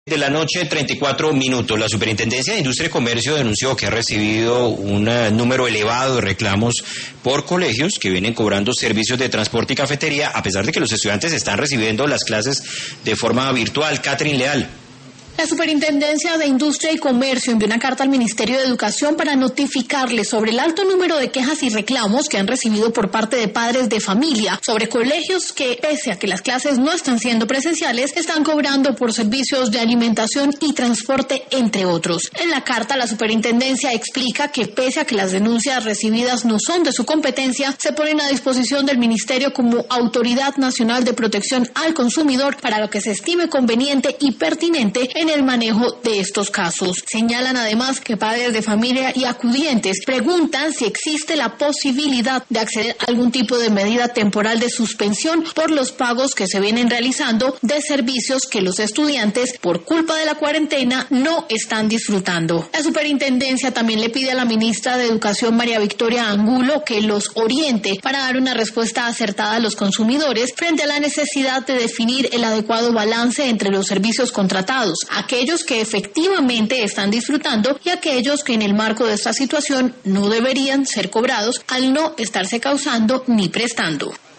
De la noche, 34 minutos. La Superintendencia de Industria y Comercio denunció que ha recibido un número elevado de reclamos por colegios que vienen cobrando servicios de transporte y cafetería, a pesar de que los estudiantes están recibiendo las clases de forma virtual. Catherine Leal. La Superintendencia de Industria y Comercio envió una carta al Ministerio de Educación para notificarle sobre el alto número de quejas y reclamos que han recibido por parte de padres de familia sobre colegios que, pese a que las clases no están siendo presenciales, están cobrando por servicios de alimentación y transporte, entre otros. En la carta, la Superintendencia explica que, pese a que las denuncias recibidas no son de su competencia, se ponen a disposición del Ministerio como Autoridad Nacional de Protección al Consumidor para lo que se estime conveniente y pertinente en el manejo de estos casos. Señalan además que padres de familia y acudientes preguntan si existe la posibilidad de acceder a algún tipo de medida temporal de suspensión por los pagos que se vienen realizando de servicios que los estudiantes, por culpa de la cuarentena, no están disfrutando. La Superintendencia también le pide a la ministra de Educación, María Victoria Angulo, que los oriente para dar una respuesta acertada a los consumidores frente a la necesidad de definir el adecuado balance entre los servicios contratados, aquellos que efectivamente están disfrutando y aquellos que en el marco de esta situación no deberían ser cobrados al no estarse causando ni prestando.